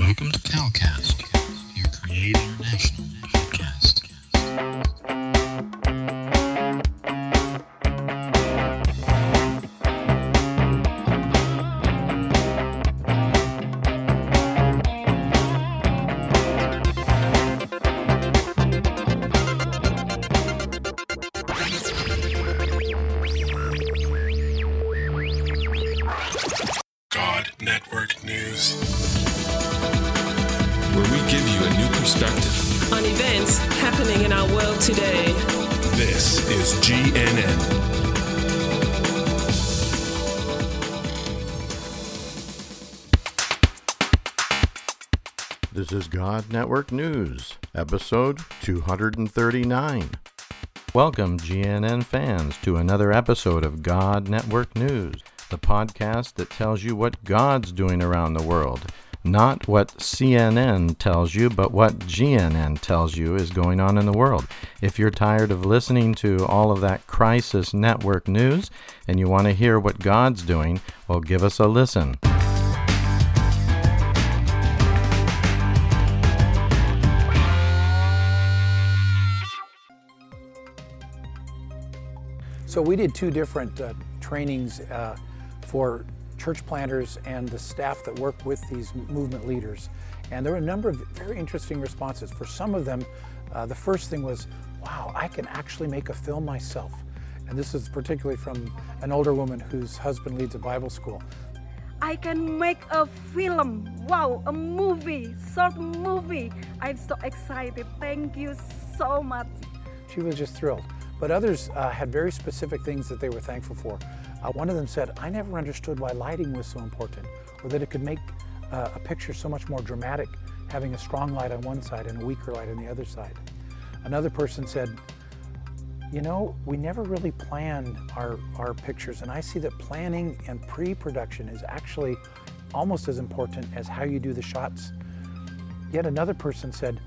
Welcome to CalCast, your Create International podcast. God Network News, where we give you a new perspective on events happening in our world today. This is GNN. This is God Network News, episode 239. Welcome, GNN fans, to another episode of God Network News, the podcast that tells you what God's doing around the world. Not what CNN tells you, but what GNN tells you is going on in the world. If you're tired of listening to all of that crisis network news and you want to hear what God's doing, well, give us a listen. So we did two different trainings for church planters and the staff that work with these movement leaders. And there were a number of very interesting responses. For some of them, the first thing was, wow, I can actually make a film myself. And this is particularly from an older woman whose husband leads a Bible school. I can make a film, wow, a movie, short movie. I'm so excited, thank you so much. She was just thrilled. But others had very specific things that they were thankful for. One of them said, I never understood why lighting was so important, or that it could make a picture so much more dramatic, having a strong light on one side and a weaker light on the other side. Another person said, you know, we never really plan our pictures, and I see that planning and pre-production is actually almost as important as how you do the shots. Yet another person said,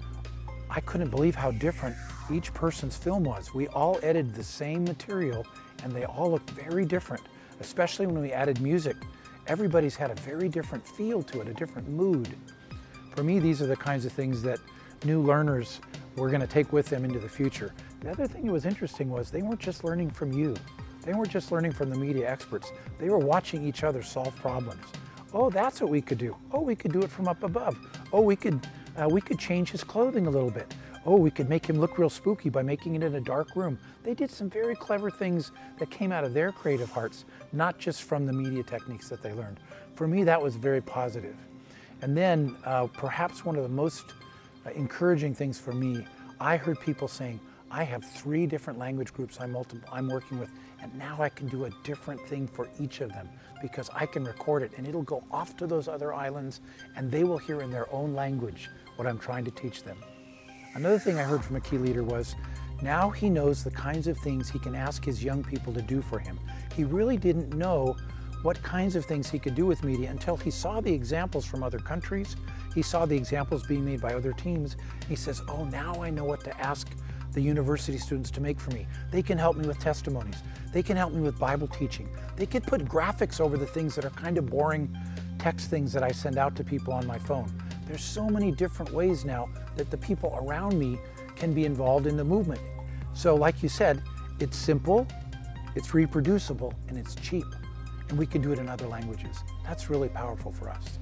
I couldn't believe how different each person's film was. We all edited the same material and they all looked very different, especially when we added music. Everybody's had a very different feel to it, a different mood. For me, these are the kinds of things that new learners were going to take with them into the future. The other thing that was interesting was they weren't just learning from you. They weren't just learning from the media experts. They were watching each other solve problems. Oh, that's what we could do. Oh, we could do it from up above. Oh, we could change his clothing a little bit. Oh, we could make him look real spooky by making it in a dark room. They did some very clever things that came out of their creative hearts, not just from the media techniques that they learned. For me, that was very positive. And then perhaps one of the most encouraging things for me, I heard people saying, I have 3 different language groups I'm working with, and now I can do a different thing for each of them because I can record it and it'll go off to those other islands and they will hear in their own language what I'm trying to teach them. Another thing I heard from a key leader was, now he knows the kinds of things he can ask his young people to do for him. He really didn't know what kinds of things he could do with media until he saw the examples from other countries. He saw the examples being made by other teams. He says, oh, now I know what to ask the university students to make for me. They can help me with testimonies. They can help me with Bible teaching. They could put graphics over the things that are kind of boring text things that I send out to people on my phone. There's so many different ways now that the people around me can be involved in the movement. So like you said, it's simple, it's reproducible, and it's cheap. And we can do it in other languages. That's really powerful for us.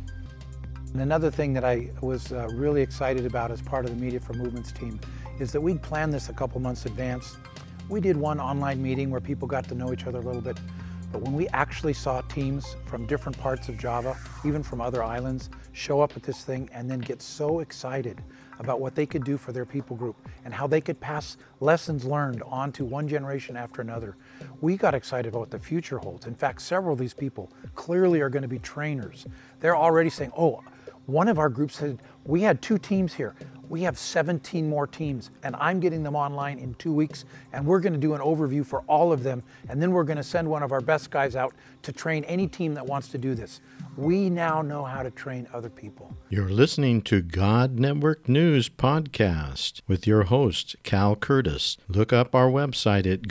And another thing that I was really excited about as part of the Media for Movements team is that we'd planned this a couple months in advance. We did one online meeting where people got to know each other a little bit. But when we actually saw teams from different parts of Java, even from other islands, show up at this thing and then get so excited about what they could do for their people group and how they could pass lessons learned on to one generation after another, we got excited about what the future holds. In fact, several of these people clearly are going to be trainers. They're already saying, oh, one of our groups said, we had 2 teams here. We have 17 more teams, and I'm getting them online in 2 weeks, and we're going to do an overview for all of them, and then we're going to send one of our best guys out to train any team that wants to do this. We now know how to train other people. You're listening to God Network News Podcast with your host, Cal Curtis. Look up our website at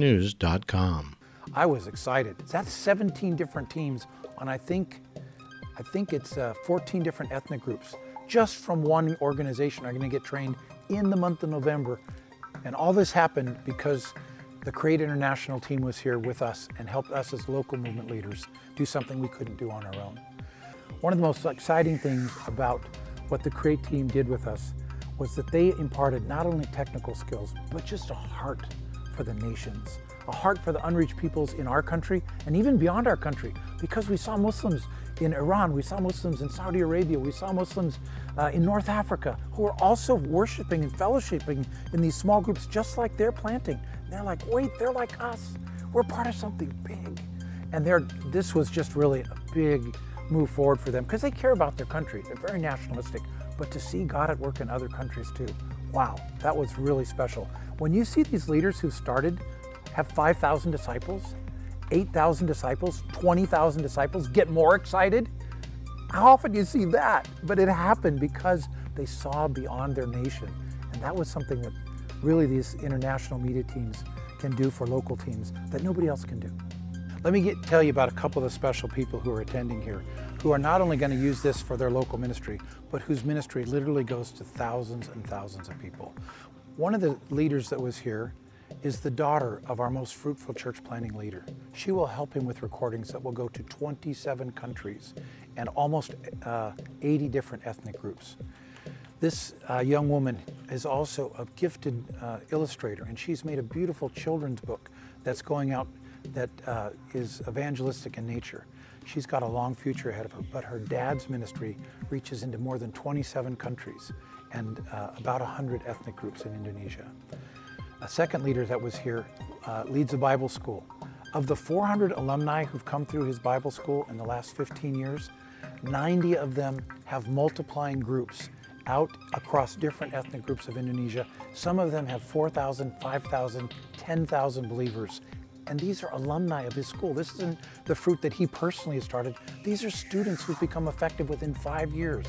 godnetworknews.com. I was excited. That's 17 different teams on, I think, I think it's 14 different ethnic groups just from one organization are going to get trained in the month of November. And all this happened because the Create International team was here with us and helped us as local movement leaders do something we couldn't do on our own. One of the most exciting things about what the Create team did with us was that they imparted not only technical skills, but just a heart for the nations, a heart for the unreached peoples in our country and even beyond our country, because we saw Muslims in Iran, we saw Muslims in Saudi Arabia, we saw Muslims in North Africa who are also worshiping and fellowshipping in these small groups just like they're planting. And they're like, wait, they're like us. We're part of something big. And this was just really a big move forward for them because they care about their country. They're very nationalistic, but to see God at work in other countries too, wow, that was really special. When you see these leaders who started have 5,000 disciples, 8,000 disciples, 20,000 disciples, get more excited. How often do you see that? But it happened because they saw beyond their nation. And that was something that really these international media teams can do for local teams that nobody else can do. Let me tell you about a couple of the special people who are attending here, who are not only going to use this for their local ministry, but whose ministry literally goes to thousands and thousands of people. One of the leaders that was here is the daughter of our most fruitful church planting leader. She will help him with recordings that will go to 27 countries and almost 80 different ethnic groups. This young woman is also a gifted illustrator, and she's made a beautiful children's book that's going out that is evangelistic in nature. She's got a long future ahead of her, but her dad's ministry reaches into more than 27 countries and about 100 ethnic groups in Indonesia. A second leader that was here leads a Bible school. Of the 400 alumni who've come through his Bible school in the last 15 years, 90 of them have multiplying groups out across different ethnic groups of Indonesia. Some of them have 4,000, 5,000, 10,000 believers. And these are alumni of his school. This isn't the fruit that he personally has started. These are students who've become effective within 5 years.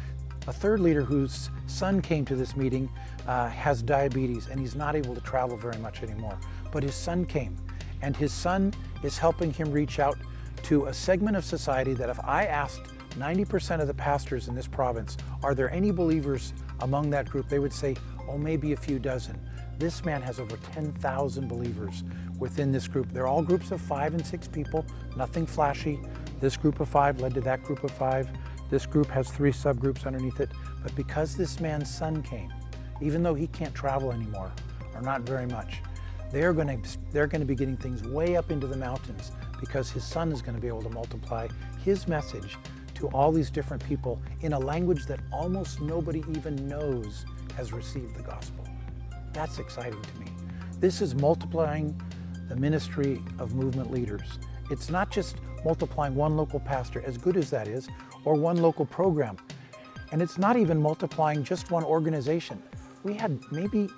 A third leader whose son came to this meeting has diabetes and he's not able to travel very much anymore. But his son came, and his son is helping him reach out to a segment of society that if I asked 90% of the pastors in this province, are there any believers among that group? They would say, oh, maybe a few dozen. This man has over 10,000 believers within this group. They're all groups of 5 and 6 people, nothing flashy. This group of 5 led to that group of 5. This group has 3 subgroups underneath it. But because this man's son came, even though he can't travel anymore, or not very much, they're going to be getting things way up into the mountains because his son is going to be able to multiply his message to all these different people in a language that almost nobody even knows has received the gospel. That's exciting to me. This is multiplying the ministry of movement leaders. It's not just multiplying one local pastor, as good as that is, or one local program. And it's not even multiplying just one organization. We had maybe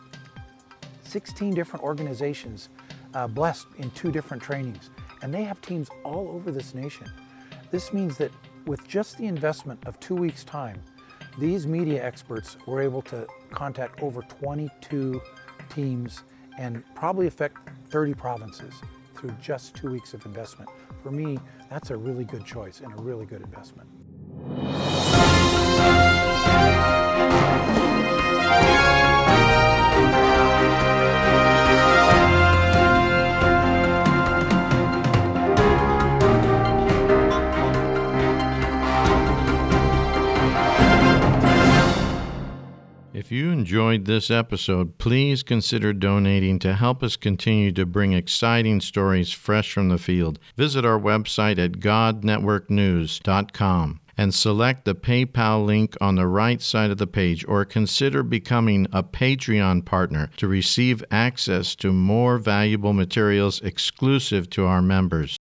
16 different organizations blessed in 2 different trainings, and they have teams all over this nation. This means that with just the investment of 2 weeks' time, these media experts were able to contact over 22 teams and probably affect 30 provinces through just 2 weeks of investment. For me, that's a really good choice and a really good investment. If you enjoyed this episode, please consider donating to help us continue to bring exciting stories fresh from the field. Visit our website at godnetworknews.com and select the PayPal link on the right side of the page, or consider becoming a Patreon partner to receive access to more valuable materials exclusive to our members.